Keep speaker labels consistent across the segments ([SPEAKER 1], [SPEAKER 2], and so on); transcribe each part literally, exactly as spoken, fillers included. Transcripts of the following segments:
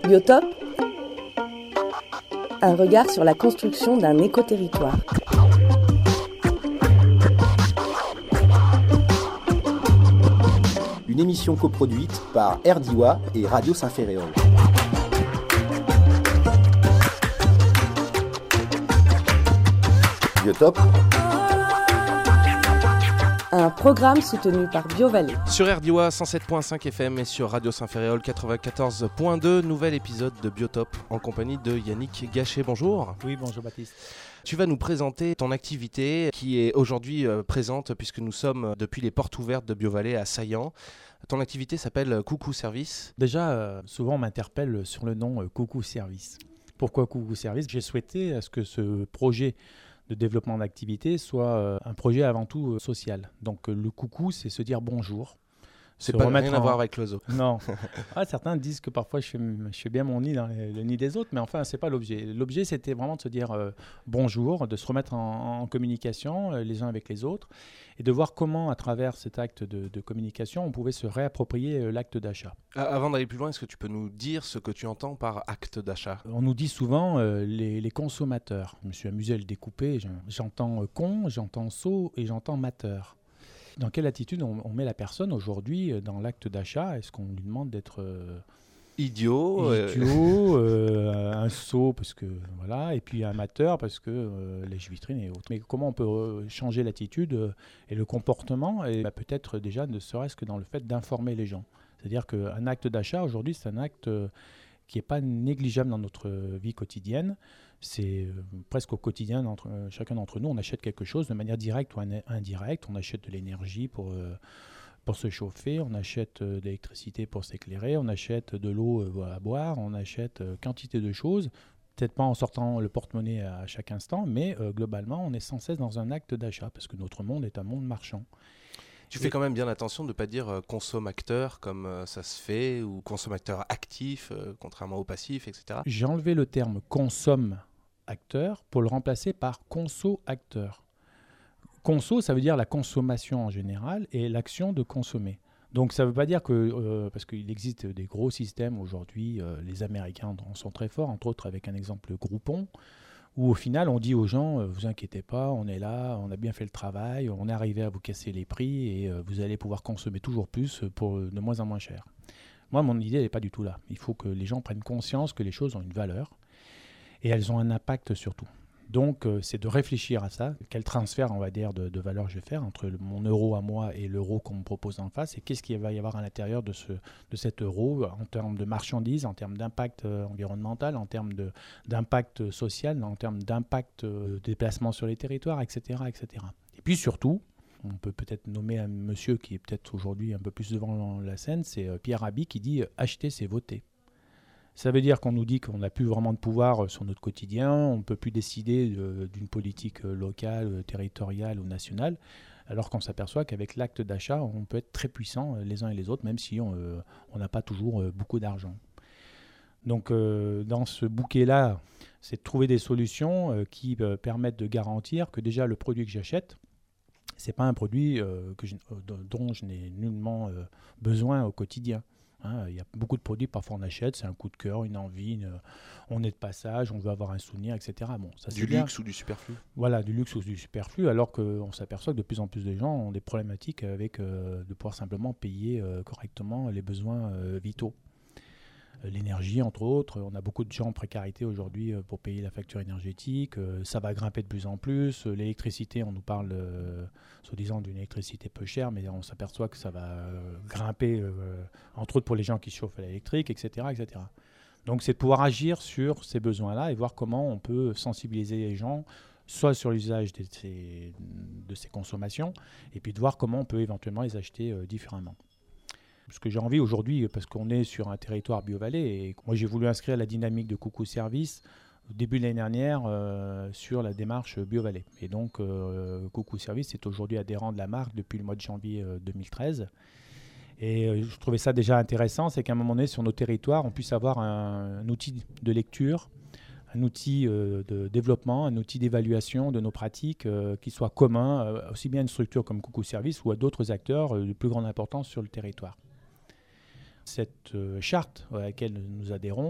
[SPEAKER 1] Biotope, un regard sur la construction d'un écoterritoire.
[SPEAKER 2] Une émission coproduite par Erdiwa et Radio Saint-Ferréol. Biotope,
[SPEAKER 1] Un programme soutenu par BioVallée.
[SPEAKER 3] Sur Erdiwa cent sept virgule cinq F M et sur Radio Saint-Ferréol quatre-vingt-quatorze virgule deux, nouvel épisode de Biotope en compagnie de Yannick Gachet. Bonjour.
[SPEAKER 4] Oui, bonjour Baptiste.
[SPEAKER 3] Tu vas nous présenter ton activité qui est aujourd'hui euh, présente puisque nous sommes depuis les portes ouvertes de BioVallée à Saillant. Ton activité s'appelle Coucou Service.
[SPEAKER 4] Déjà, euh, souvent on m'interpelle sur le nom euh, Coucou Service. Pourquoi Coucou Service ? J'ai souhaité à ce que ce projet de développement d'activité soit euh, un projet avant tout euh, social. Donc euh, le coucou, c'est se dire bonjour.
[SPEAKER 3] C'est
[SPEAKER 4] se
[SPEAKER 3] pas
[SPEAKER 4] remettre
[SPEAKER 3] rien à
[SPEAKER 4] en-
[SPEAKER 3] voir avec l'oiseau.
[SPEAKER 4] Non. Ah, certains disent que parfois je fais, je fais bien mon nid dans les- le nid des autres, mais enfin, c'est pas l'objet. L'objet, c'était vraiment de se dire euh, bonjour, de se remettre en, en communication euh, les uns avec les autres et de voir comment, à travers cet acte de, de communication, on pouvait se réapproprier euh, l'acte d'achat.
[SPEAKER 3] Ah, Avant d'aller plus loin, est-ce que tu peux nous dire ce que tu entends par acte d'achat ?
[SPEAKER 4] On nous dit souvent euh, les, les consommateurs. Je me suis amusé à le découper. J'en- J'entends euh, con, j'entends sot et j'entends mateur. Dans quelle attitude on, on met la personne aujourd'hui euh, dans l'acte d'achat ? Est-ce qu'on lui demande d'être euh,
[SPEAKER 3] Idiot. euh,
[SPEAKER 4] idiot, euh, un sot parce que voilà, et puis un mateur parce que euh, les vitrines et autres. Mais comment on peut euh, changer l'attitude euh, et le comportement ? Et bah, peut-être déjà ne serait-ce que dans le fait d'informer les gens. C'est-à-dire qu'un acte d'achat aujourd'hui, c'est un acte euh, qui n'est pas négligeable dans notre euh, vie quotidienne. C'est euh, presque au quotidien, entre, euh, chacun d'entre nous, on achète quelque chose de manière directe ou in- indirecte. On achète de l'énergie pour, euh, pour se chauffer, on achète euh, de l'électricité pour s'éclairer, on achète de l'eau euh, à boire, on achète euh, quantité de choses. Peut-être pas en sortant le porte-monnaie à chaque instant, mais euh, globalement, on est sans cesse dans un acte d'achat parce que notre monde est un monde marchand.
[SPEAKER 3] Tu fais quand même bien attention de ne pas dire euh, consommateur comme euh, ça se fait ou consommateur actif, euh, contrairement au passif, et cetera.
[SPEAKER 4] J'ai enlevé le terme consomme-acteur pour le remplacer par conso-acteur. Conso, ça veut dire la consommation en général et l'action de consommer. Donc ça ne veut pas dire que, euh, parce qu'il existe des gros systèmes aujourd'hui, euh, les Américains en sont très forts, entre autres avec un exemple Groupon, où au final on dit aux gens, euh, vous inquiétez pas, on est là, on a bien fait le travail, on est arrivé à vous casser les prix et euh, vous allez pouvoir consommer toujours plus pour de moins en moins cher. Moi, mon idée n'est pas du tout là. Il faut que les gens prennent conscience que les choses ont une valeur et elles ont un impact surtout. Donc, euh, c'est de réfléchir à ça. Quel transfert, on va dire, de, de valeur je vais faire entre le- mon euro à moi et l'euro qu'on me propose en face et qu'est-ce qu'il va y avoir à l'intérieur de, ce, de cet euro en termes de marchandises, en termes d'impact euh, environnemental, en termes de, d'impact social, en termes d'impact euh, de déplacement sur les territoires, et cetera, et cetera. Et puis surtout, on peut peut-être nommer un monsieur qui est peut-être aujourd'hui un peu plus devant la scène, c'est euh, Pierre Rabhi qui dit euh, « acheter, c'est voter ». Ça veut dire qu'on nous dit qu'on n'a plus vraiment de pouvoir euh, sur notre quotidien, on ne peut plus décider de- d'une politique euh, locale, euh, territoriale ou nationale, alors qu'on s'aperçoit qu'avec l'acte d'achat, on peut être très puissants euh, les uns et les autres, même si on euh, on n'a pas toujours euh, beaucoup d'argent. Donc euh, dans ce bouquet-là, c'est de trouver des solutions euh, qui euh, permettent de garantir que déjà le produit que j'achète, c'est pas un produit euh, que je- euh, dont je n'ai nullement euh, besoin au quotidien. Hein, il y a beaucoup de produits, parfois on achète, c'est un coup de cœur, une envie, une- on est de passage, on veut avoir un souvenir, et cetera. Bon, ça, c'est
[SPEAKER 3] Du
[SPEAKER 4] bien.
[SPEAKER 3] luxe ou du superflu.
[SPEAKER 4] Voilà, du luxe ou du superflu, alors qu'on s'aperçoit que de plus en plus de gens ont des problématiques avec euh, de pouvoir simplement payer euh, correctement les besoins euh, vitaux. Euh, L'énergie, entre autres, on a beaucoup de gens en précarité aujourd'hui euh, pour payer la facture énergétique, euh, ça va grimper de plus en plus. Euh, L'électricité, on nous parle, euh, soi-disant, d'une électricité peu chère, mais on s'aperçoit que ça va euh, grimper, euh, entre autres pour les gens qui se chauffent à l'électrique, et cetera, et cetera. Donc c'est de pouvoir agir sur ces besoins-là et voir comment on peut sensibiliser les gens, soit sur l'usage de ces, de ces consommations, et puis de voir comment on peut éventuellement les acheter euh, différemment. Ce que j'ai envie aujourd'hui, parce qu'on est sur un territoire BioVallée, et moi j'ai voulu inscrire la dynamique de Coucou Service au début de l'année dernière euh, sur la démarche BioVallée. Et donc euh, Coucou Service est aujourd'hui adhérent de la marque depuis le mois de janvier euh, deux mille treize. Et euh, je trouvais ça déjà intéressant, c'est qu'à un moment donné, sur nos territoires, on puisse avoir un, un outil de lecture, un outil euh, de développement, un outil d'évaluation de nos pratiques euh, qui soit commun, euh, aussi bien à une structure comme Coucou Service ou à d'autres acteurs euh, de plus grande importance sur le territoire. Cette euh, charte à laquelle nous adhérons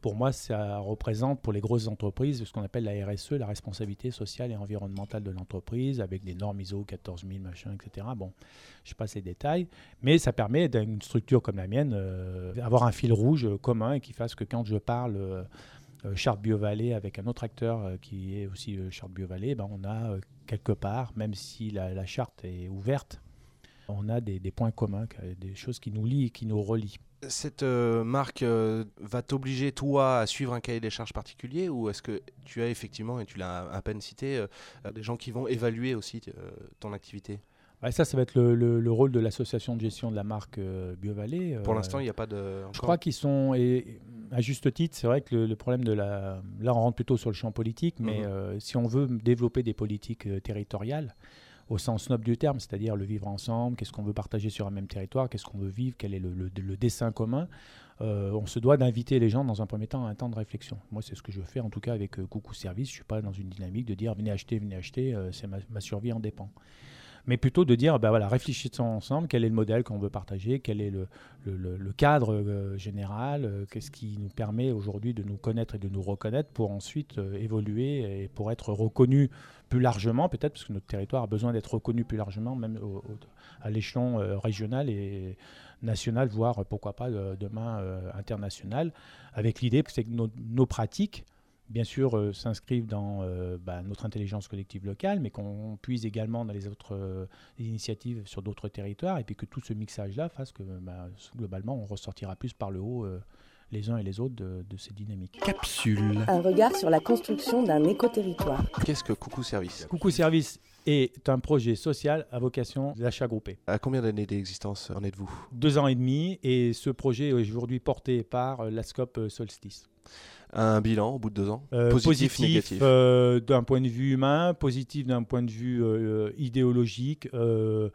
[SPEAKER 4] pour moi, ça représente pour les grosses entreprises ce qu'on appelle la R S E, la responsabilité sociale et environnementale de l'entreprise, avec des normes I S O quatorze mille, machin, et cetera. Bon, je ne sais pas ces détails, mais ça permet d'une structure comme la mienne euh, d'avoir un fil rouge commun et qui fasse que quand je parle euh, euh, Charte Biovallée avec un autre acteur euh, qui est aussi euh, Charte Biovallée, ben, on a euh, quelque part, même si la, la charte est ouverte, on a des, des points communs, des choses qui nous lient et qui nous relient.
[SPEAKER 3] Cette euh, marque euh, va t'obliger, toi, à suivre un cahier des charges particulier, ou est-ce que tu as effectivement, et tu l'as à peine cité, euh, des gens qui vont évaluer aussi euh, ton activité ?
[SPEAKER 4] Ouais, ça, ça va être le, le, le rôle de l'association de gestion de la marque euh, Biovallée.
[SPEAKER 3] Pour
[SPEAKER 4] euh,
[SPEAKER 3] l'instant, il n'y a pas de...
[SPEAKER 4] Je crois qu'ils sont, et à juste titre, c'est vrai que le, le problème de la... Là, on rentre plutôt sur le champ politique, mais mmh. euh, si on veut développer des politiques euh, territoriales, au sens noble du terme, c'est-à-dire le vivre ensemble, qu'est-ce qu'on veut partager sur un même territoire, qu'est-ce qu'on veut vivre, quel est le, le, le dessein commun, euh, on se doit d'inviter les gens dans un premier temps à un temps de réflexion. Moi, c'est ce que je fais en tout cas avec euh, Coucou Service. Je ne suis pas dans une dynamique de dire venez acheter, venez acheter, euh, c'est ma, ma survie en dépend. Mais plutôt de dire, ben voilà, réfléchissons ensemble, quel est le modèle qu'on veut partager, quel est le, le, le, le cadre euh, général, euh, qu'est-ce qui nous permet aujourd'hui de nous connaître et de nous reconnaître pour ensuite euh, évoluer et pour être reconnus plus largement, peut-être, parce que notre territoire a besoin d'être reconnu plus largement, même au, au, à l'échelon euh, régional et national, voire pourquoi pas euh, demain euh, international, avec l'idée que c'est que nos, nos pratiques, bien sûr, euh, s'inscrivent dans euh, bah, notre intelligence collective locale, mais qu'on puise également dans les autres euh, initiatives sur d'autres territoires, et puis que tout ce mixage-là fasse que bah, globalement, on ressortira plus par le haut euh, les uns et les autres de, de ces dynamiques.
[SPEAKER 1] Capsule. Un regard sur la construction d'un éco-territoire.
[SPEAKER 3] Qu'est-ce que Coucou Service ?
[SPEAKER 4] Coucou Service est un projet social à vocation d'achat groupé.
[SPEAKER 3] À combien d'années d'existence en êtes-vous ?
[SPEAKER 4] Deux ans et demi, et ce projet est aujourd'hui porté par l'ASCOP Solstice.
[SPEAKER 3] Un bilan au bout de deux ans,
[SPEAKER 4] euh,
[SPEAKER 3] positif,
[SPEAKER 4] positif
[SPEAKER 3] négatif
[SPEAKER 4] euh, d'un point de vue humain, positif d'un point de vue euh, idéologique, euh,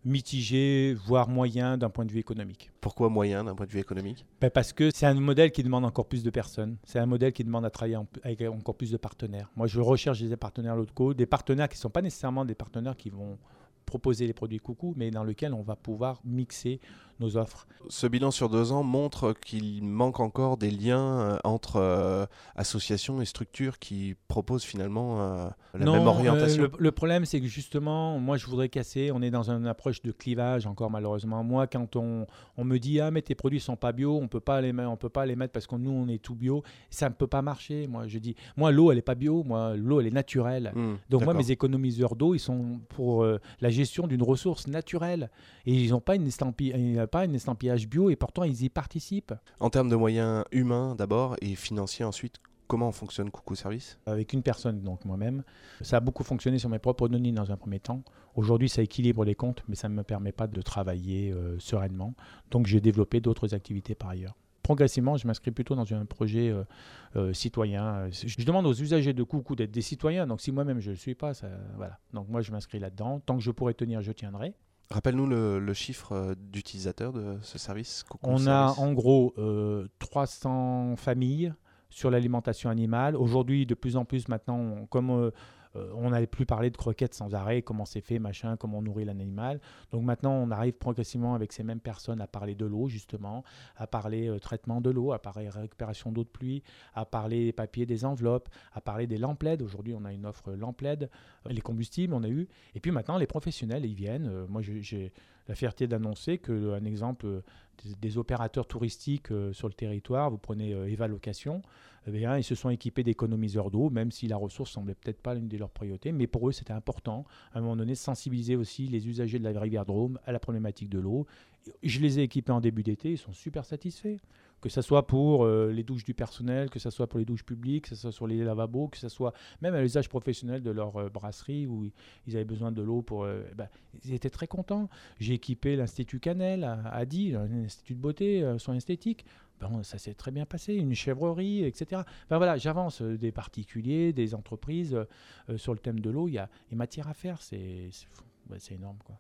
[SPEAKER 4] mitigé, voire moyen d'un point de vue économique.
[SPEAKER 3] Pourquoi moyen d'un point de vue économique ?
[SPEAKER 4] Ben parce que c'est un modèle qui demande encore plus de personnes. C'est un modèle qui demande à travailler en, avec encore plus de partenaires. Moi, je recherche des partenaires locaux, des partenaires qui ne sont pas nécessairement des partenaires qui vont proposer les produits Coucou, mais dans lesquels on va pouvoir mixer nos offres.
[SPEAKER 3] Ce bilan sur deux ans montre qu'il manque encore des liens entre euh, associations et structures qui proposent finalement euh, la
[SPEAKER 4] non,
[SPEAKER 3] même orientation.
[SPEAKER 4] Euh, le, le problème, c'est que justement, moi, je voudrais casser. On est dans une approche de clivage encore malheureusement. Moi, quand on, on me dit ah mais tes produits sont pas bio, on peut pas les on peut pas les mettre parce que nous on est tout bio, ça ne peut pas marcher. Moi, je dis, moi l'eau elle est pas bio, moi l'eau elle est naturelle. Mmh, Donc d'accord. Moi mes économiseurs d'eau ils sont pour euh, la gestion d'une ressource naturelle et ils n'ont pas une estampille, pas un estampillage bio et pourtant ils y participent.
[SPEAKER 3] En termes de moyens humains d'abord et financiers ensuite, comment fonctionne Coucou Service ?
[SPEAKER 4] Avec une personne, donc moi-même. Ça a beaucoup fonctionné sur mes propres données dans un premier temps. Aujourd'hui, ça équilibre les comptes, mais ça ne me permet pas de travailler euh, sereinement. Donc j'ai développé d'autres activités par ailleurs. Progressivement, je m'inscris plutôt dans un projet euh, euh, citoyen. Je demande aux usagers de Coucou d'être des citoyens. Donc si moi-même je ne le suis pas, ça, voilà. Donc moi je m'inscris là-dedans. Tant que je pourrai tenir, je tiendrai.
[SPEAKER 3] Rappelle-nous le, le chiffre d'utilisateurs de ce service Coucou
[SPEAKER 4] On
[SPEAKER 3] Service.
[SPEAKER 4] a en gros euh, trois cents familles sur l'alimentation animale. Aujourd'hui, de plus en plus maintenant, on, comme euh, on n'allait plus parler de croquettes sans arrêt, comment c'est fait, machin, comment on nourrit l'animal. Donc maintenant, on arrive progressivement avec ces mêmes personnes à parler de l'eau, justement, à parler euh, traitement de l'eau, à parler récupération d'eau de pluie, à parler des papiers, des enveloppes, à parler des lampes L E D. Aujourd'hui, on a une offre lampe L E D, les combustibles, on a eu. Et puis maintenant, les professionnels, ils viennent. Euh, moi, j'ai, j'ai la fierté d'annoncer qu'un exemple euh, des, des opérateurs touristiques euh, sur le territoire, vous prenez euh, Eva Location, eh bien, ils se sont équipés d'économiseurs d'eau, même si la ressource ne semblait peut-être pas l'une de leurs priorités. Mais pour eux, c'était important, à un moment donné, de sensibiliser aussi les usagers de la rivière Drôme à la problématique de l'eau. Je les ai équipés en début d'été, ils sont super satisfaits. Que ce soit pour euh, les douches du personnel, que ce soit pour les douches publiques, que ce soit sur les lavabos, que ce soit même à l'usage professionnel de leur euh, brasserie où ils avaient besoin de l'eau pour... Euh, ben, ils étaient très contents. J'ai équipé l'Institut Canel à, à Die, un institut de beauté, euh, soins esthétiques. Ben, ça s'est très bien passé, une chèvrerie, et cetera. Enfin, voilà, j'avance euh, des particuliers, des entreprises euh, sur le thème de l'eau. Il y a une matière à faire, c'est, c'est, ben, c'est énorme, quoi.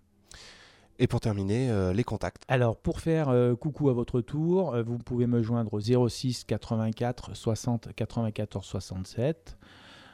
[SPEAKER 3] Et pour terminer, euh, les contacts.
[SPEAKER 4] Alors, pour faire euh, coucou à votre tour, euh, vous pouvez me joindre au zéro six quatre-vingt-quatre soixante quatre-vingt-quatorze soixante-sept.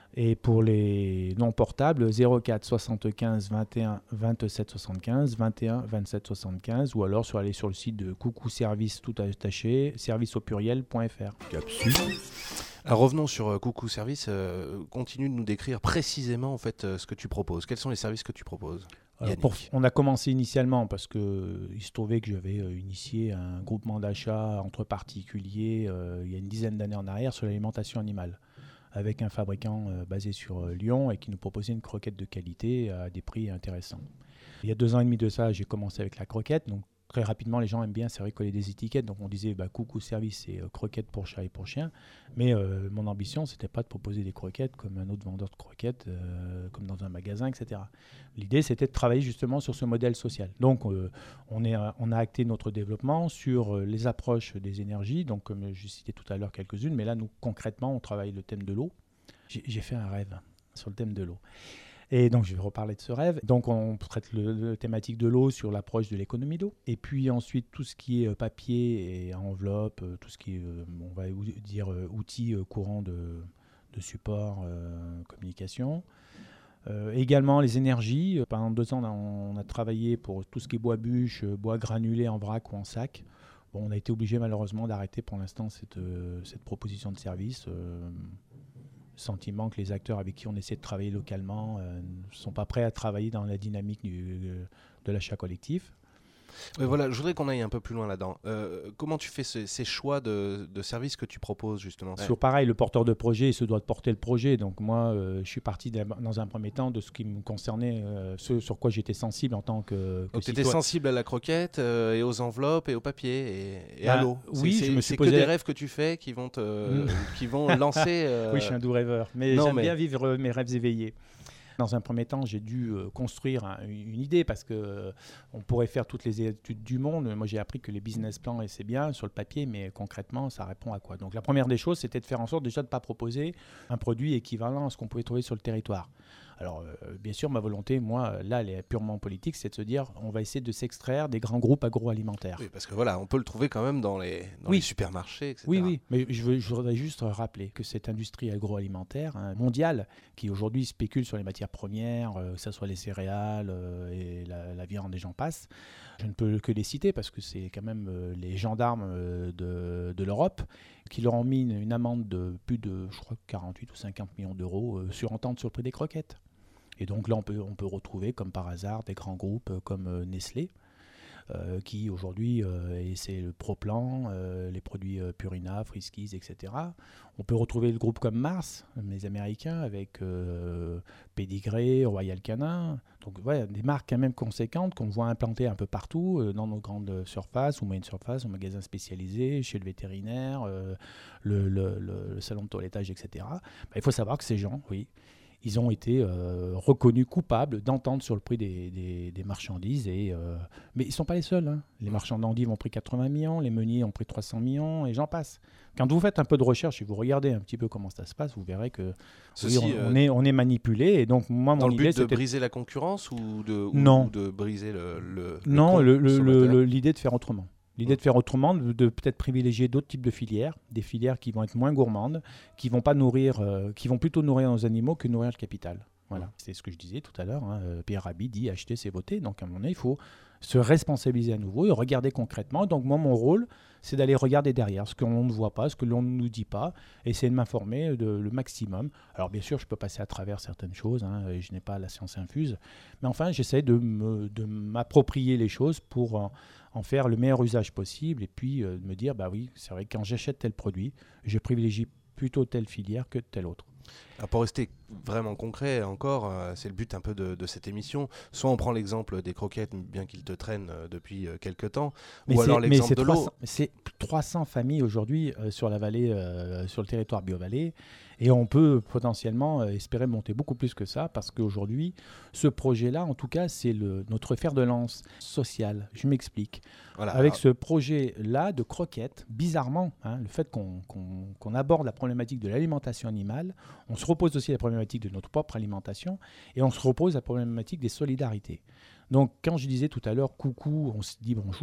[SPEAKER 4] Et pour les non portables, zéro quatre soixante-quinze vingt et un vingt-sept soixante-quinze, vingt et un vingt-sept soixante-quinze, ou alors sur aller sur le site de Coucou Service tout attaché, service au pluriel point f r.
[SPEAKER 3] Capsule. Alors revenons sur euh, Coucou Service. Euh, continue de nous décrire précisément en fait euh, ce que tu proposes. Quels sont les services que tu proposes?
[SPEAKER 4] Alors, pour, on a commencé initialement parce qu'il se trouvait que j'avais euh, initié un groupement d'achat entre particuliers euh, il y a une dizaine d'années en arrière sur l'alimentation animale, avec un fabricant euh, basé sur euh, Lyon et qui nous proposait une croquette de qualité à des prix intéressants. Il y a deux ans et demi de ça, j'ai commencé avec la croquette. Donc très rapidement, les gens aiment bien, c'est vrai, coller des étiquettes. Donc on disait bah, Coucou Service, c'est euh, croquettes pour chat et pour chien. Mais euh, mon ambition, c'était pas de proposer des croquettes comme un autre vendeur de croquettes, euh, comme dans un magasin, et cetera. L'idée, c'était de travailler justement sur ce modèle social. Donc euh, on, est, on a acté notre développement sur euh, les approches des énergies. Donc comme je citais tout à l'heure quelques-unes, mais là, nous, concrètement, on travaille le thème de l'eau. J'ai, j'ai fait un rêve sur le thème de l'eau. Et donc, je vais reparler de ce rêve. Donc, on traite le, le thématique de l'eau sur l'approche de l'économie d'eau. Et puis ensuite, tout ce qui est papier et enveloppe, tout ce qui est, on va dire, outils courants de, de support, euh, communication. Euh, également, les énergies. Pendant deux ans, on a, on a travaillé pour tout ce qui est bois bûche, bois granulé en vrac ou en sac. Bon, on a été obligé malheureusement d'arrêter pour l'instant cette, cette proposition de service. Euh, sentiment que les acteurs avec qui on essaie de travailler localement ne euh, sont pas prêts à travailler dans la dynamique du, de l'achat collectif.
[SPEAKER 3] Ouais, voilà, je voudrais qu'on aille un peu plus loin là-dedans. Euh, comment tu fais ce, ces choix de, de services que tu proposes justement?
[SPEAKER 4] Sur pareil, le porteur de projet il se doit de porter le projet. Donc moi, euh, je suis parti dans un premier temps de ce qui me concernait, euh, ce sur quoi j'étais sensible en tant que, que
[SPEAKER 3] Donc tu étais sensible à la croquette euh, et aux enveloppes et au papier et, et
[SPEAKER 4] bah,
[SPEAKER 3] à l'eau.
[SPEAKER 4] Oui,
[SPEAKER 3] c'est,
[SPEAKER 4] je me suis
[SPEAKER 3] c'est
[SPEAKER 4] posé...
[SPEAKER 3] que des rêves que tu fais qui vont, te, qui vont lancer... Euh...
[SPEAKER 4] Oui, je suis un doux rêveur, mais
[SPEAKER 3] non,
[SPEAKER 4] j'aime
[SPEAKER 3] mais...
[SPEAKER 4] bien vivre mes rêves éveillés. Dans un premier temps, j'ai dû euh, construire un, une idée parce qu'on euh, pourrait faire toutes les études du monde. Moi, j'ai appris que les business plans, c'est bien sur le papier, mais concrètement, ça répond à quoi? Donc, la première des choses, c'était de faire en sorte déjà de ne pas proposer un produit équivalent à ce qu'on pouvait trouver sur le territoire. Alors, euh, bien sûr, ma volonté, moi, là, elle est purement politique, c'est de se dire on va essayer de s'extraire des grands groupes agroalimentaires.
[SPEAKER 3] Oui, parce que voilà, on peut le trouver quand même dans les, dans
[SPEAKER 4] oui.
[SPEAKER 3] les supermarchés, et cetera.
[SPEAKER 4] Oui, oui, mais je, veux, je voudrais juste rappeler que cette industrie agroalimentaire hein, mondiale, qui aujourd'hui spécule sur les matières premières, euh, que ce soit les céréales euh, et la, la viande, et j'en passe, je ne peux que les citer parce que c'est quand même euh, les gendarmes euh, de, de l'Europe qui leur ont mis une, une amende de plus de, je crois, quarante-huit ou cinquante millions d'euros euh, sur entente sur le prix des croquettes. Et donc là, on peut, on peut retrouver, comme par hasard, des grands groupes euh, comme euh, Nestlé, euh, qui aujourd'hui, euh, et c'est le Pro-Plan, euh, les produits euh, Purina, Friskies, et cetera. On peut retrouver le groupe comme Mars, les Américains, avec euh, Pédigré, Royal Canin. Donc voilà, des marques quand même conséquentes qu'on voit implantées un peu partout, euh, dans nos grandes surfaces ou moyennes surfaces, aux magasins spécialisés, chez le vétérinaire, euh, le, le, le, le salon de toilettage, et cetera. Bah, il faut savoir que ces gens, oui, ils ont été euh, reconnus coupables d'entente sur le prix des, des, des marchandises. Et, euh, mais ils ne sont pas les seuls. Hein. Les marchands d'endives ont pris quatre-vingts millions, les meuniers ont pris trois cents millions, et j'en passe. Quand vous faites un peu de recherche et vous regardez un petit peu comment ça se passe, vous verrez que
[SPEAKER 3] Ceci,
[SPEAKER 4] oui, on,
[SPEAKER 3] euh,
[SPEAKER 4] on, est, on est manipulé. Et donc, moi,
[SPEAKER 3] dans
[SPEAKER 4] mon
[SPEAKER 3] le
[SPEAKER 4] idée,
[SPEAKER 3] but de
[SPEAKER 4] c'était...
[SPEAKER 3] briser la concurrence ou de, ou,
[SPEAKER 4] non.
[SPEAKER 3] ou de briser le, le,
[SPEAKER 4] non,
[SPEAKER 3] le,
[SPEAKER 4] le, le, le, l'idée de faire autrement. L'idée de faire autrement, de, de peut-être privilégier d'autres types de filières, des filières qui vont être moins gourmandes, qui vont pas nourrir, euh, qui vont plutôt nourrir nos animaux que nourrir le capital. Voilà, c'est ce que je disais tout à l'heure. Hein. Pierre Rabhi dit acheter, c'est voter. Donc à un moment donné, il faut se responsabiliser à nouveau et regarder concrètement. Donc moi, mon rôle, c'est d'aller regarder derrière ce qu'on ne voit pas, ce que l'on ne nous dit pas, essayer de m'informer de, le maximum. Alors bien sûr, je peux passer à travers certaines choses, hein, et je n'ai pas la science infuse, mais enfin, j'essaie de, me, de m'approprier les choses pour en, en faire le meilleur usage possible et puis euh, de me dire, bah oui, c'est vrai que quand j'achète tel produit, je privilégie plutôt telle filière que telle autre.
[SPEAKER 3] Alors pour rester vraiment concret encore, euh, c'est le but un peu de, de cette émission. Soit on prend l'exemple des croquettes, bien qu'ils te traînent euh, depuis euh, quelques temps,
[SPEAKER 4] mais
[SPEAKER 3] ou
[SPEAKER 4] c'est,
[SPEAKER 3] alors l'exemple
[SPEAKER 4] mais c'est
[SPEAKER 3] de
[SPEAKER 4] trois cents,
[SPEAKER 3] l'eau.
[SPEAKER 4] C'est trois cents familles aujourd'hui euh, sur la vallée, euh, sur le territoire Bio-Vallée, et on peut potentiellement euh, espérer monter beaucoup plus que ça, parce qu'aujourd'hui, ce projet-là, en tout cas, c'est le, notre fer de lance social. Je m'explique.
[SPEAKER 3] Voilà,
[SPEAKER 4] Avec
[SPEAKER 3] alors...
[SPEAKER 4] ce projet-là de croquettes, bizarrement, hein, le fait qu'on, qu'on, qu'on aborde la problématique de l'alimentation animale, on se repose aussi la problématique de notre propre alimentation et on se repose la problématique des solidarités. Donc, quand je disais tout à l'heure « coucou, on se dit bonjour »,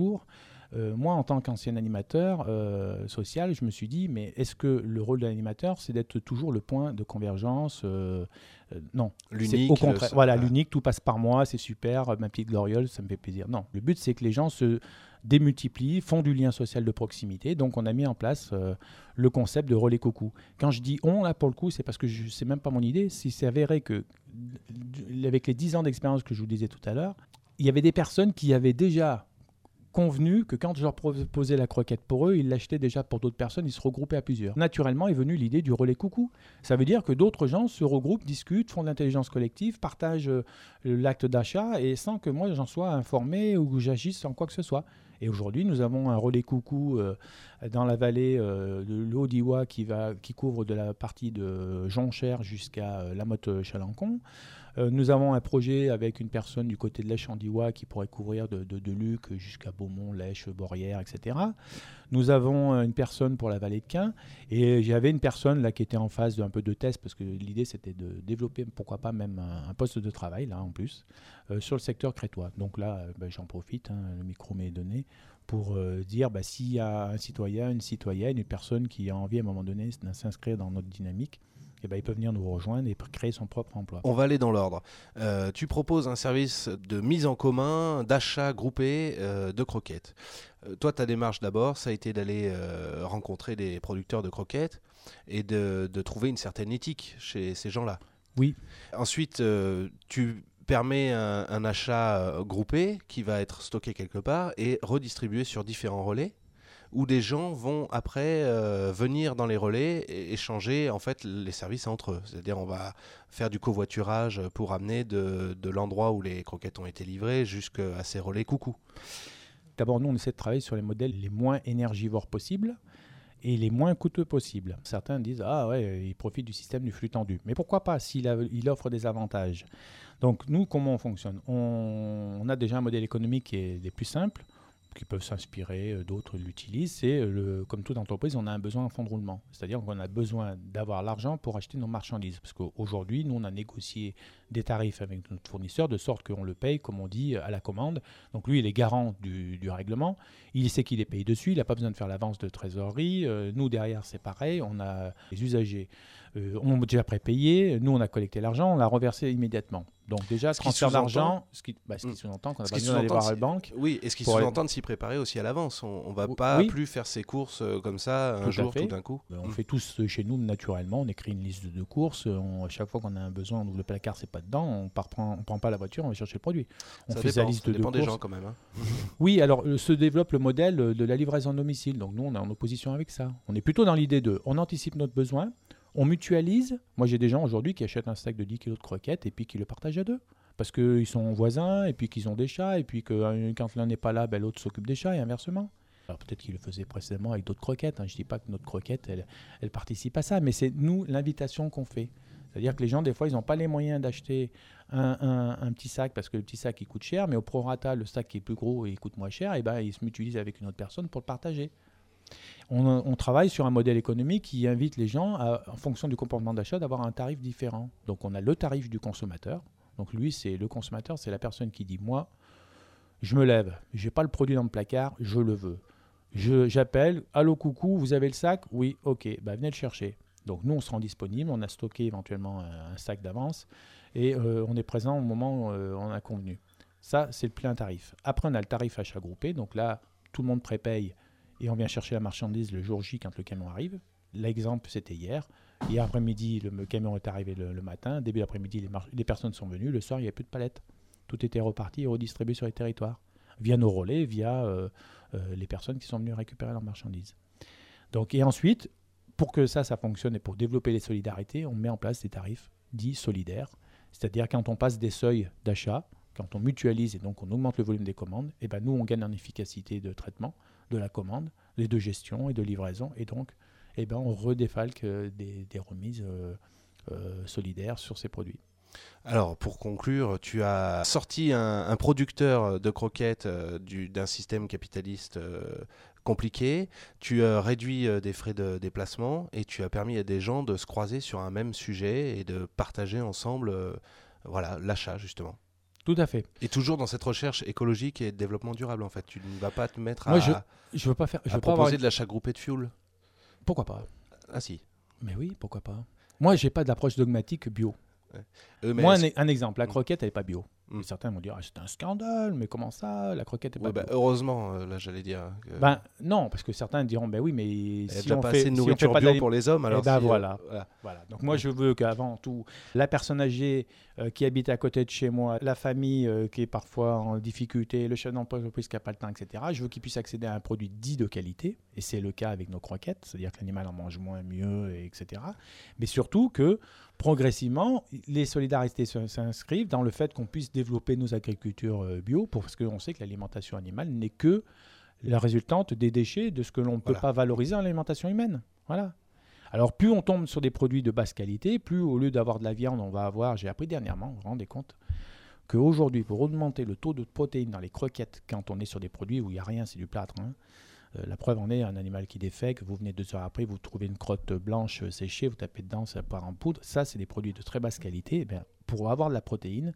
[SPEAKER 4] Euh, moi, en tant qu'ancien animateur euh, social, je me suis dit, mais est-ce que le rôle de l'animateur, c'est d'être toujours le point de convergence euh, euh, Non.
[SPEAKER 3] L'unique.
[SPEAKER 4] C'est au contraire.
[SPEAKER 3] Le...
[SPEAKER 4] Voilà,
[SPEAKER 3] ah.
[SPEAKER 4] l'unique, tout passe par moi, c'est super, ma petite gloriole, ça me fait plaisir. Non, le but, c'est que les gens se démultiplient, font du lien social de proximité. Donc, on a mis en place euh, le concept de relais coucou. Quand je dis on, là, pour le coup, c'est parce que je sais même pas mon idée. Si c'est avéré que, avec les dix ans d'expérience que je vous disais tout à l'heure, il y avait des personnes qui avaient déjà convenu que quand je leur proposais la croquette pour eux, ils l'achetaient déjà pour d'autres personnes, ils se regroupaient à plusieurs. Naturellement est venue l'idée du relais coucou. Ça veut dire que d'autres gens se regroupent, discutent, font de l'intelligence collective, partagent euh, l'acte d'achat et sans que moi j'en sois informé ou que j'agisse en quoi que ce soit. Et aujourd'hui, nous avons un relais coucou euh, dans la vallée euh, de l'Audiwa qui, va, qui couvre de la partie de Jonchère jusqu'à euh, La Motte-Chalancon. Euh, nous avons un projet avec une personne du côté de Lèche-en-Diois qui pourrait couvrir de, de, de Luc jusqu'à Beaumont, Lèche, Borrières, et cetera. Nous avons une personne pour la vallée de Quin et j'avais une personne là qui était en phase d'un peu de test parce que l'idée c'était de développer pourquoi pas même un, un poste de travail là en plus euh, sur le secteur crétois. Donc là euh, ben, j'en profite, hein, le micro m'est donné pour euh, dire bah, s'il y a un citoyen, une citoyenne, une personne qui a envie à un moment donné de s'inscrire dans notre dynamique, eh ben, il peut venir nous rejoindre et créer son propre emploi.
[SPEAKER 3] On va aller dans l'ordre. Euh, tu proposes un service de mise en commun, d'achat groupé euh, de croquettes. Euh, toi, ta démarche d'abord, ça a été d'aller euh, rencontrer des producteurs de croquettes et de, de trouver une certaine éthique chez ces gens-là.
[SPEAKER 4] Oui.
[SPEAKER 3] Ensuite, euh, tu permets un, un achat euh, groupé qui va être stocké quelque part et redistribué sur différents relais, où des gens vont après euh, venir dans les relais et échanger en fait les services entre eux. C'est-à-dire on va faire du covoiturage pour amener de, de l'endroit où les croquettes ont été livrées jusqu'à ces relais coucou.
[SPEAKER 4] D'abord, nous, on essaie de travailler sur les modèles les moins énergivores possibles et les moins coûteux possibles. Certains disent « Ah ouais, il profite du système du flux tendu ». Mais pourquoi pas s'il a, il offre des avantages? Donc nous, comment on fonctionne? on, on a déjà un modèle économique qui est des plus simples, qui peuvent s'inspirer, d'autres l'utilisent. C'est le, comme toute entreprise, on a un besoin en fonds de roulement. C'est-à-dire qu'on a besoin d'avoir l'argent pour acheter nos marchandises. Parce qu'aujourd'hui, nous, on a négocié des tarifs avec notre fournisseur de sorte qu'on le paye, comme on dit, à la commande. Donc lui, il est garant du, du règlement. Il sait qu'il est payé dessus. Il n'a pas besoin de faire l'avance de trésorerie. Euh, nous, derrière, c'est pareil. On a les usagers. Euh, on a déjà prépayé. Nous, on a collecté l'argent. On l'a reversé immédiatement. Donc déjà, ce transfert d'argent, ce qui, bah, ce qui sous-entend qu'on n'a pas besoin d'aller voir la banque.
[SPEAKER 3] Oui, et ce qui sous-entend de s'y préparer aussi à l'avance. On ne va pas oui. plus faire ses courses euh, comme ça un tout jour, tout d'un coup.
[SPEAKER 4] Ben, on mmh. fait tous chez nous naturellement. On écrit une liste de courses. On, à chaque fois qu'on a un besoin, on ouvre le placard, c'est pas dedans. On ne prend pas la voiture, on va chercher le produit. On
[SPEAKER 3] ça
[SPEAKER 4] fait
[SPEAKER 3] dépend,
[SPEAKER 4] sa liste
[SPEAKER 3] ça
[SPEAKER 4] de
[SPEAKER 3] dépend
[SPEAKER 4] courses.
[SPEAKER 3] des gens quand même. Hein.
[SPEAKER 4] Oui, alors euh, se développe le modèle de la livraison de domicile. Donc nous, on est en opposition avec ça. On est plutôt dans l'idée de, on anticipe notre besoin, on mutualise. Moi, j'ai des gens aujourd'hui qui achètent un sac de dix kilos de croquettes et puis qui le partagent à deux. Parce qu'ils sont voisins, et puis qu'ils ont des chats, et puis que euh, quand l'un n'est pas là, ben, l'autre s'occupe des chats, et inversement. Alors peut-être qu'ils le faisaient précédemment avec d'autres croquettes. Hein. Je ne dis pas que notre croquette, elle, elle participe à ça, mais c'est nous l'invitation qu'on fait. C'est-à-dire que les gens, des fois, ils n'ont pas les moyens d'acheter un, un, un petit sac, parce que le petit sac, il coûte cher, mais au prorata, le sac qui est plus gros et il coûte moins cher, et ben, ils se mutualisent avec une autre personne pour le partager. On, on travaille sur un modèle économique qui invite les gens, à, en fonction du comportement d'achat, d'avoir un tarif différent. Donc on a le tarif du consommateur. Donc lui, c'est le consommateur, c'est la personne qui dit « Moi, je me lève, je n'ai pas le produit dans le placard, je le veux. Je, j'appelle, allô, coucou, vous avez le sac? Oui, ok, bah, venez le chercher. » Donc nous, on se rend disponible, on a stocké éventuellement un, un sac d'avance et euh, on est présent au moment où euh, on a convenu. Ça, c'est le plein tarif. Après, on a le tarif achat groupé. Donc là, tout le monde prépaye et on vient chercher la marchandise le jour J quand le camion arrive. L'exemple, c'était hier. Hier après-midi, le, le camion est arrivé le, le matin. Début d'après-midi, les, mar- les personnes sont venues. Le soir, il n'y avait plus de palettes. Tout était reparti et redistribué sur les territoires. Via nos relais, via euh, euh, les personnes qui sont venues récupérer leurs marchandises. Donc, et ensuite, pour que ça, ça fonctionne et pour développer les solidarités, on met en place des tarifs dits solidaires. C'est-à-dire quand on passe des seuils d'achat, quand on mutualise et donc on augmente le volume des commandes, et ben nous, on gagne en efficacité de traitement de la commande, et de gestion et de livraison. Et donc, eh ben, on redéfalque euh, des, des remises euh, euh, solidaires sur ces produits.
[SPEAKER 3] Alors, pour conclure, tu as sorti un, un producteur de croquettes euh, du, d'un système capitaliste euh, compliqué, tu as réduit euh, des frais de déplacement et tu as permis à des gens de se croiser sur un même sujet et de partager ensemble euh, voilà, l'achat, justement.
[SPEAKER 4] Tout à fait.
[SPEAKER 3] Et toujours dans cette recherche écologique et de développement durable, en fait. Tu ne vas pas te mettre
[SPEAKER 4] Moi,
[SPEAKER 3] à,
[SPEAKER 4] je, je veux pas faire. Je
[SPEAKER 3] à
[SPEAKER 4] veux pas
[SPEAKER 3] proposer
[SPEAKER 4] avoir...
[SPEAKER 3] de l'achat groupé de fuel.
[SPEAKER 4] Pourquoi pas?
[SPEAKER 3] Ah si.
[SPEAKER 4] Mais oui, pourquoi pas? Moi, j'ai pas d'approche dogmatique bio.
[SPEAKER 3] Ouais. Euh, mais
[SPEAKER 4] Moi, un,
[SPEAKER 3] est-ce-
[SPEAKER 4] un exemple, la
[SPEAKER 3] Mm.
[SPEAKER 4] croquette, elle n'est pas bio.
[SPEAKER 3] Mm.
[SPEAKER 4] Et certains vont dire, ah, c'est un scandale, mais comment ça, la croquette n'est pas
[SPEAKER 3] Ouais, bah,
[SPEAKER 4] bio?
[SPEAKER 3] heureusement, euh, là j'allais dire. que-
[SPEAKER 4] Ben non, parce que certains diront, ben oui, mais
[SPEAKER 3] il y a
[SPEAKER 4] si
[SPEAKER 3] déjà
[SPEAKER 4] on
[SPEAKER 3] pas
[SPEAKER 4] fait,
[SPEAKER 3] assez de
[SPEAKER 4] si on fait
[SPEAKER 3] nourriture
[SPEAKER 4] pas
[SPEAKER 3] bio
[SPEAKER 4] d'ali-
[SPEAKER 3] pour les hommes. Alors
[SPEAKER 4] ben
[SPEAKER 3] si, euh,
[SPEAKER 4] voilà.
[SPEAKER 3] voilà.
[SPEAKER 4] Voilà. Donc moi, je veux qu'avant tout, la personne âgée euh, qui habite à côté de chez moi, la famille euh, qui est parfois en difficulté, le chef d'entreprise qui n'a pas le temps, et cetera, je veux qu'il puisse accéder à un produit dit de qualité, et c'est le cas avec nos croquettes, c'est-à-dire que l'animal en mange moins, mieux, et etc. Mais surtout que, progressivement, les solidarités s- s'inscrivent dans le fait qu'on puisse développer nos agricultures euh, bio, parce qu'on sait que l'alimentation animale n'est que la résultante des déchets de ce que l'on ne peut
[SPEAKER 3] Voilà.
[SPEAKER 4] pas valoriser en alimentation humaine. Voilà. Alors, plus on tombe sur des produits de basse qualité, plus au lieu d'avoir de la viande, on va avoir, j'ai appris dernièrement, vous vous rendez compte, qu'aujourd'hui, pour augmenter le taux de protéines dans les croquettes, quand on est sur des produits où il n'y a rien, c'est du plâtre, hein, euh, la preuve en est, un animal qui défèque, vous venez deux heures après, vous trouvez une crotte blanche euh, séchée, vous tapez dedans, ça part en poudre. Ça, c'est des produits de très basse qualité. Eh bien, pour avoir de la protéine,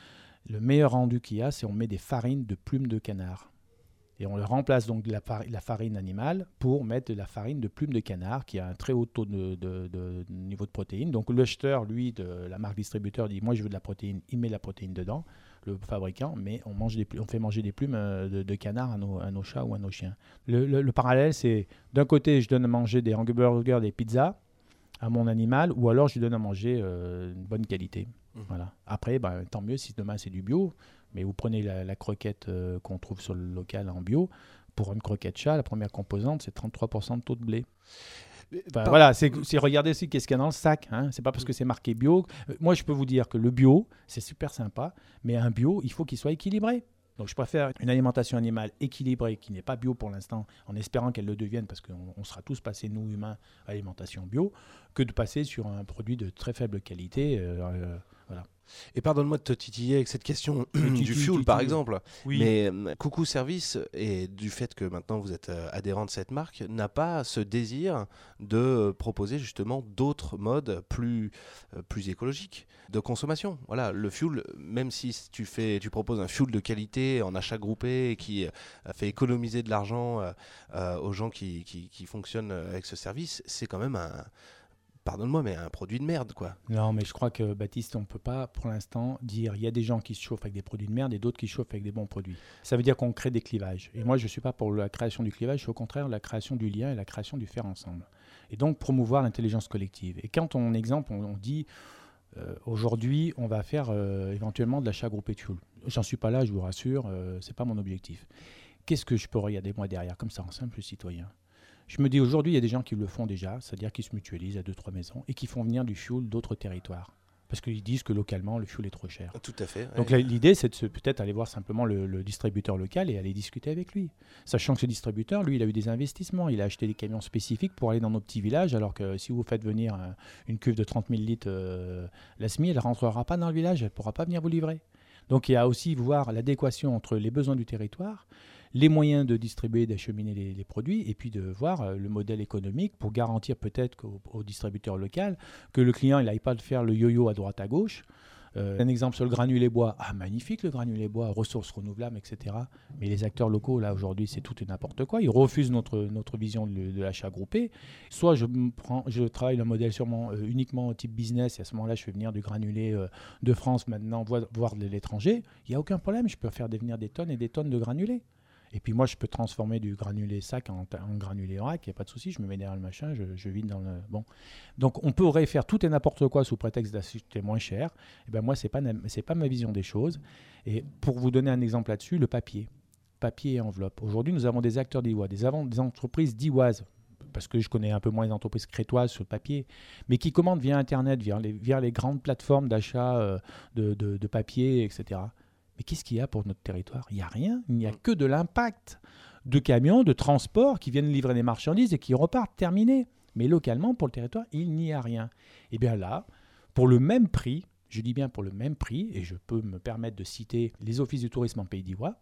[SPEAKER 4] le meilleur rendu qu'il y a, c'est on met des farines de plumes de canard. Et on le remplace donc de la, fari- la farine animale pour mettre de la farine de plume de canard qui a un très haut taux de, de- de niveau de protéines. Donc l'acheteur, lui, de la marque distributeur, dit moi je veux de la protéine, il met de la protéine dedans, le fabricant, mais on, mange des, plu- on fait manger des plumes euh, de, de canard à nos, à nos chats ou à nos chiens. Le, le- le parallèle, c'est d'un côté, je donne à manger des hamburgers, des pizzas à mon animal, ou alors je lui donne à manger euh, une bonne qualité.
[SPEAKER 3] Mmh.
[SPEAKER 4] Voilà. Après, ben, tant mieux si demain c'est du bio. Mais vous prenez la, la croquette euh, qu'on trouve sur le local en bio. Pour une croquette chat, la première composante, c'est trente-trois pour cent de taux de blé. Enfin,
[SPEAKER 3] Par-
[SPEAKER 4] voilà, c'est, c'est regarder aussi qu'est-ce qu'il y a dans le sac. Hein. C'est pas parce que c'est marqué bio. Euh, Moi, je peux vous dire que le bio, c'est super sympa. Mais un bio, il faut qu'il soit équilibré. Donc, je préfère une alimentation animale équilibrée qui n'est pas bio pour l'instant, en espérant qu'elle le devienne, parce qu'on on sera tous passés, nous humains, à l'alimentation bio, que de passer sur un produit de très faible qualité. euh, euh, voilà.
[SPEAKER 3] Et pardonne-moi de te titiller avec cette question
[SPEAKER 4] Mais
[SPEAKER 3] du
[SPEAKER 4] titille,
[SPEAKER 3] fuel, par
[SPEAKER 4] titille.
[SPEAKER 3] exemple.
[SPEAKER 4] Oui.
[SPEAKER 3] Mais euh, Coucou Service, et du fait que maintenant vous êtes euh, adhérent de cette marque, n'a pas ce désir de euh, proposer justement d'autres modes plus, euh, plus écologiques de consommation. Voilà, le fuel, même si tu, fais, tu proposes un fuel de qualité en achat groupé et qui euh, fait économiser de l'argent euh, euh, aux gens qui, qui, qui fonctionnent avec ce service, c'est quand même un... Pardonne-moi, mais un produit de merde, quoi.
[SPEAKER 4] Non, mais je crois que, Baptiste, on ne peut pas, pour l'instant, dire il y a des gens qui se chauffent avec des produits de merde et d'autres qui se chauffent avec des bons produits. Ça veut dire qu'on crée des clivages. Et moi, je ne suis pas pour la création du clivage, je suis au contraire la création du lien et la création du faire ensemble. Et donc, promouvoir l'intelligence collective. Et quand on exemple, on, on dit euh, aujourd'hui, on va faire euh, éventuellement de l'achat groupé de fuel. J'en suis pas là, je vous rassure, euh, ce n'est pas mon objectif. Qu'est-ce que je peux regarder moi derrière, comme ça, en simple citoyen ? Je me dis aujourd'hui, il y a des gens qui le font déjà, c'est-à-dire qui se mutualisent à deux, trois maisons et qui font venir du fuel d'autres territoires. Parce qu'ils disent que localement, le fuel est trop cher.
[SPEAKER 3] Tout à fait.
[SPEAKER 4] Donc
[SPEAKER 3] ouais.
[SPEAKER 4] la- l'idée, c'est de se- peut-être aller voir simplement le, le distributeur local et aller discuter avec lui. Sachant que ce distributeur, lui, il a eu des investissements. Il a acheté des camions spécifiques pour aller dans nos petits villages, alors que si vous faites venir un- une cuve de trente mille litres euh, la S M I, elle ne rentrera pas dans le village, elle ne pourra pas venir vous livrer. Donc il y a aussi voir l'adéquation entre les besoins du territoire, les moyens de distribuer, d'acheminer les, les produits, et puis de voir euh, le modèle économique pour garantir peut-être qu'au au distributeur local que le client il n'aille pas de faire le yo-yo à droite à gauche. Euh, un exemple sur le granulé bois. Ah, magnifique le granulé bois, ressources renouvelables, et cetera. Mais les acteurs locaux, là, aujourd'hui, c'est tout et n'importe quoi. Ils refusent notre, notre vision de, de l'achat groupé. Soit je, me prends, je travaille le modèle sûrement euh, uniquement au type business, et à ce moment-là, je fais venir du granulé euh, de France maintenant, voire, voire de l'étranger. Il n'y a aucun problème. Je peux faire venir des tonnes et des tonnes de granulés. Et puis moi, je peux transformer du granulé sac en, en granulé rack, il n'y a pas de souci, je me mets derrière le machin, je, je vide dans le... Bon. Donc on pourrait faire tout et n'importe quoi sous prétexte d'acheter moins cher. Et ben moi, ce n'est pas, c'est pas ma vision des choses. Et pour vous donner un exemple là-dessus, le papier. Papier et enveloppe. Aujourd'hui, nous avons des acteurs d'Ivoire, des, avant- des entreprises d'Ivoise, parce que je connais un peu moins les entreprises crétoises sur le papier, mais qui commandent via Internet, via les, via les grandes plateformes d'achat euh, de, de, de papier, et cetera. Mais qu'est-ce qu'il y a pour notre territoire ? Il n'y a rien. Il n'y a que de l'impact de camions, de transports qui viennent livrer des marchandises et qui repartent terminés. Mais localement, pour le territoire, il n'y a rien. Et bien là, pour le même prix, je dis bien pour le même prix, et je peux me permettre de citer les offices du tourisme en Pays d'Ivoire,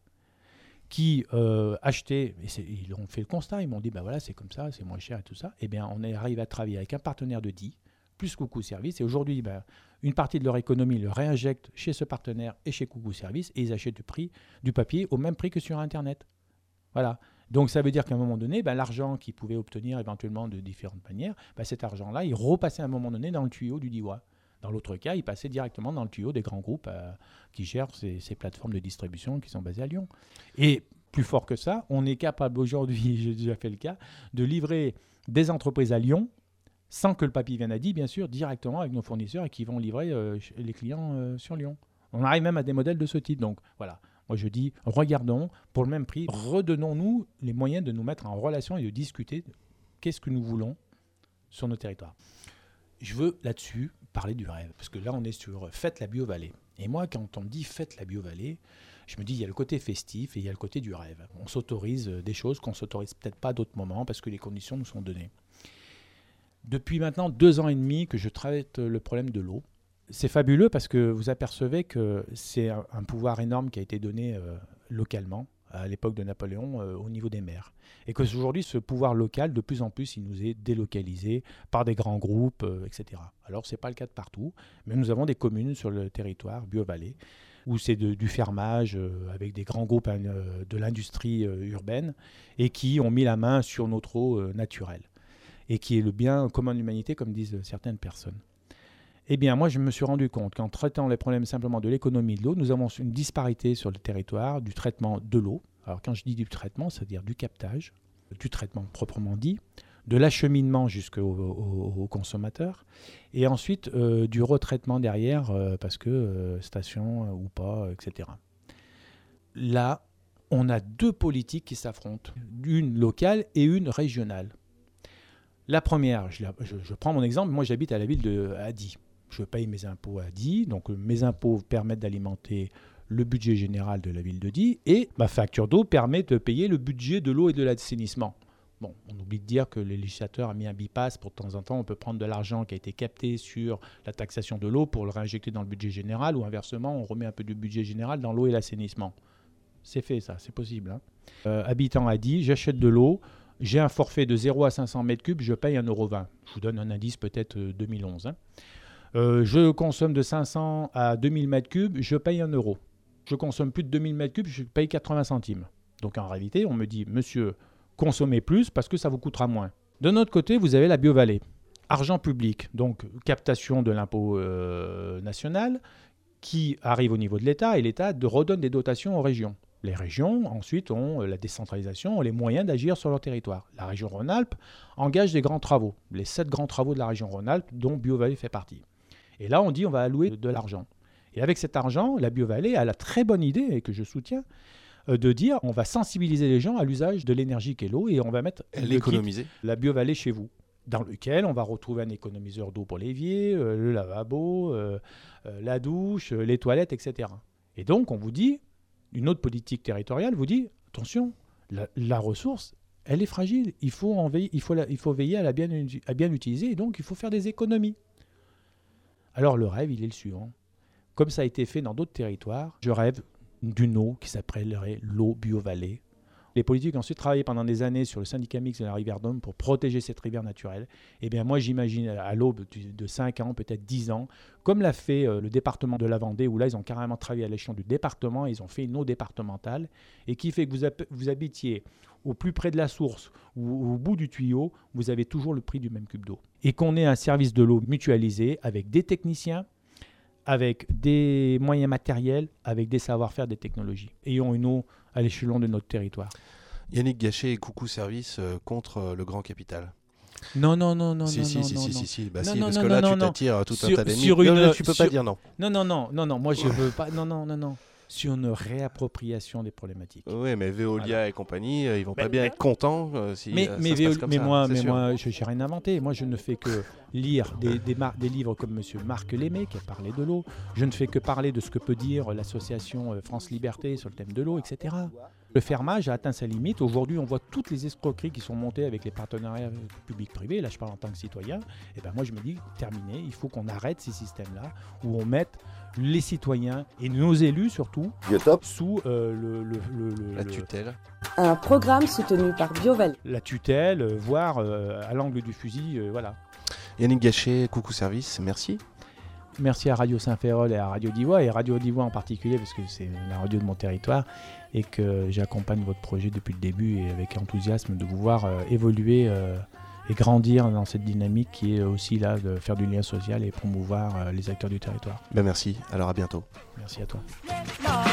[SPEAKER 4] qui euh, achetaient, et c'est, ils ont fait le constat, ils m'ont dit, ben voilà, c'est comme ça, c'est moins cher et tout ça. Et bien, on est arrivé à travailler avec un partenaire de D I, plus Coucou Service. Et aujourd'hui, ben, une partie de leur économie le réinjecte chez ce partenaire et chez Coucou Service et ils achètent du, prix, du papier au même prix que sur Internet. Voilà. Donc ça veut dire qu'à un moment donné, ben, l'argent qu'ils pouvaient obtenir éventuellement de différentes manières, ben, cet argent-là, il repassait à un moment donné dans le tuyau du D I W A. Dans l'autre cas, il passait directement dans le tuyau des grands groupes euh, qui gèrent ces, ces plateformes de distribution qui sont basées à Lyon. Et plus fort que ça, on est capable aujourd'hui, j'ai déjà fait le cas, de livrer des entreprises à Lyon sans que le papier vienne à Die, bien sûr, directement avec nos fournisseurs et qui vont livrer euh, les clients euh, sur Lyon. On arrive même à des modèles de ce type. Donc voilà, moi je dis, regardons, pour le même prix, redonnons-nous les moyens de nous mettre en relation et de discuter de qu'est-ce que nous voulons sur nos territoires. Je veux là-dessus parler du rêve, parce que là on est sur Faites la Bio-Vallée. Et moi, quand on me dit Faites la Bio-Vallée, je me dis, il y a le côté festif et il y a le côté du rêve. On s'autorise des choses qu'on ne s'autorise peut-être pas à d'autres moments parce que les conditions nous sont données. Depuis maintenant deux ans et demi que je traite le problème de l'eau. C'est fabuleux parce que vous apercevez que c'est un, un pouvoir énorme qui a été donné euh, localement à l'époque de Napoléon euh, au niveau des maires. Et qu'aujourd'hui, ce pouvoir local, de plus en plus, il nous est délocalisé par des grands groupes, euh, et cetera. Alors, ce n'est pas le cas de partout, mais nous avons des communes sur le territoire Bio-Vallée où c'est de, du fermage euh, avec des grands groupes euh, de l'industrie euh, urbaine et qui ont mis la main sur notre eau euh, naturelle et qui est le bien commun de l'humanité, comme disent certaines personnes. Eh bien, moi, je me suis rendu compte qu'en traitant les problèmes simplement de l'économie de l'eau, nous avons une disparité sur le territoire du traitement de l'eau. Alors, quand je dis du traitement, c'est-à-dire du captage, du traitement proprement dit, de l'acheminement jusqu'au au, au consommateur, et ensuite euh, du retraitement derrière, euh, parce que euh, station euh, ou pas, et cetera. Là, on a deux politiques qui s'affrontent, une locale et une régionale. La première, je, je, je prends mon exemple, moi j'habite à la ville de à Die. Je paye mes impôts à Die, donc mes impôts permettent d'alimenter le budget général de la ville de Die, et ma facture d'eau permet de payer le budget de l'eau et de l'assainissement. Bon, on oublie de dire que le législateur a mis un bypass. Pour de temps en temps, on peut prendre de l'argent qui a été capté sur la taxation de l'eau pour le réinjecter dans le budget général, ou inversement, on remet un peu du budget général dans l'eau et l'assainissement. C'est fait ça, c'est possible. Hein. Euh, habitant à Die, j'achète de l'eau, j'ai un forfait de zéro à cinq cents mètres cubes, je paye un euro vingt. Je vous donne un indice peut-être euh, deux mille onze. Hein. Euh, je consomme de cinq cents à deux mille mètres cubes, je paye un euro. Je consomme plus de deux mille mètres cubes, je paye quatre-vingts centimes. Donc en réalité, on me dit, monsieur, consommez plus parce que ça vous coûtera moins. De notre côté, vous avez la Bio-Vallée. Argent public, donc captation de l'impôt euh, national qui arrive au niveau de l'État et l'État de redonne des dotations aux régions. Les régions, ensuite, ont la décentralisation, ont les moyens d'agir sur leur territoire. La région Rhône-Alpes engage des grands travaux, les sept grands travaux de la région Rhône-Alpes dont Bio-Vallée fait partie. Et là, on dit on va allouer de l'argent. Et avec cet argent, la Bio-Vallée a la très bonne idée, et que je soutiens, de dire on va sensibiliser les gens à l'usage de l'énergie qu'est l'eau et on va mettre
[SPEAKER 3] l'économiser.
[SPEAKER 4] La Bio-Vallée chez vous, dans lequel on va retrouver un économiseur d'eau pour l'évier, euh, le lavabo, euh, euh, la douche, euh, les toilettes, et cetera. Et donc, on vous dit, une autre politique territoriale vous dit, attention, la, la ressource, elle est fragile, il faut, en veiller, il faut, la, il faut veiller à la bien, à bien utiliser et donc il faut faire des économies. Alors le rêve, il est le suivant. Comme ça a été fait dans d'autres territoires, je rêve d'une eau qui s'appellerait l'eau Bio-Vallée. Les politiques ont ensuite travaillé pendant des années sur le syndicat mixte de la rivière Dôme pour protéger cette rivière naturelle. Eh bien, moi, j'imagine à l'aube de cinq ans, peut-être dix ans, comme l'a fait euh, le département de la Vendée, où là, ils ont carrément travaillé à l'échelon du département, ils ont fait une eau départementale, et qui fait que vous, vous habitiez au plus près de la source ou au bout du tuyau, vous avez toujours le prix du même cube d'eau. Et qu'on ait un service de l'eau mutualisé avec des techniciens, avec des moyens matériels, avec des savoir-faire, des technologies. Ayons une eau à l'échelon de notre territoire.
[SPEAKER 3] Yannick Gachet et Coucou Service euh, contre euh, le grand capital.
[SPEAKER 4] Non, non, non, non,
[SPEAKER 3] si,
[SPEAKER 4] non,
[SPEAKER 3] si,
[SPEAKER 4] non,
[SPEAKER 3] si,
[SPEAKER 4] non,
[SPEAKER 3] si,
[SPEAKER 4] non.
[SPEAKER 3] si, si, bah
[SPEAKER 4] non,
[SPEAKER 3] si,
[SPEAKER 4] non,
[SPEAKER 3] parce
[SPEAKER 4] non,
[SPEAKER 3] que là,
[SPEAKER 4] non,
[SPEAKER 3] tu
[SPEAKER 4] non.
[SPEAKER 3] t'attires tout
[SPEAKER 4] sur,
[SPEAKER 3] un tas d'ennemis.
[SPEAKER 4] Sur une,
[SPEAKER 3] non, non, tu peux
[SPEAKER 4] sur...
[SPEAKER 3] pas dire non.
[SPEAKER 4] Non, non, non, non, non, moi je veux pas. Non, non, non, non. Sur une réappropriation des problématiques.
[SPEAKER 3] Oui, mais Veolia
[SPEAKER 4] Alors.
[SPEAKER 3] et compagnie, euh, ils vont
[SPEAKER 4] Mais,
[SPEAKER 3] pas bien
[SPEAKER 4] mais,
[SPEAKER 3] être contents euh, si
[SPEAKER 4] mais,
[SPEAKER 3] euh,
[SPEAKER 4] mais,
[SPEAKER 3] ça se passe comme
[SPEAKER 4] mais
[SPEAKER 3] ça,
[SPEAKER 4] moi,
[SPEAKER 3] c'est
[SPEAKER 4] mais
[SPEAKER 3] sûr.
[SPEAKER 4] moi, je n'ai rien inventé. Moi, je ne fais que lire des, des, mar- des livres comme Monsieur Marc Lémé qui a parlé de l'eau. Je ne fais que parler de ce que peut dire l'association France Liberté sur le thème de l'eau, et cetera. Le fermage a atteint sa limite. Aujourd'hui, on voit toutes les escroqueries qui sont montées avec les partenariats publics-privés. Là, je parle en tant que citoyen. Et ben moi, je me dis, terminé, il faut qu'on arrête ces systèmes-là où on mette les citoyens et nos élus surtout
[SPEAKER 2] Biotop.
[SPEAKER 4] sous euh, le, le, le, le,
[SPEAKER 3] La
[SPEAKER 4] le-
[SPEAKER 3] tutelle.
[SPEAKER 1] Un programme soutenu par Bio-Vallée.
[SPEAKER 4] la tutelle, euh, voire euh, à l'angle du fusil, euh, voilà.
[SPEAKER 3] Yannick Gachet, Coucou Service, merci.
[SPEAKER 4] Merci à Radio Saint-Ferrol et à Radio Divois, et Radio Divois en particulier, parce que c'est la radio de mon territoire, et que j'accompagne votre projet depuis le début, et avec enthousiasme de vous voir euh, évoluer euh, et grandir dans cette dynamique qui est aussi là de faire du lien social et promouvoir euh, les acteurs du territoire.
[SPEAKER 3] Ben merci, alors à bientôt.
[SPEAKER 4] Merci à toi.